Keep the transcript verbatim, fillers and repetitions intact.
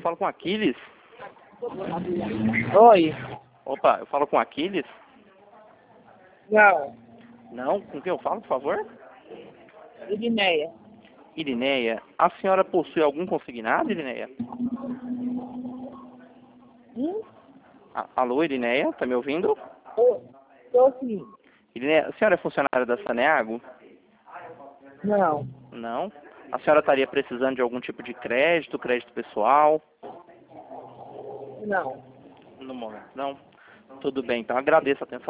falo com Aquiles. Oi. Opa, eu falo com Aquiles? Não. Não? Com quem eu falo, por favor? Irineia. Irineia, a senhora possui algum consignado, Irineia? Hum? A- Alô, Irineia, tá me ouvindo? Tô, tô sim. Irineia, a senhora é funcionária da Saneago? Não. Não. A senhora estaria precisando de algum tipo de crédito, crédito pessoal? Não. No momento, não. Tudo bem, então agradeço a atenção.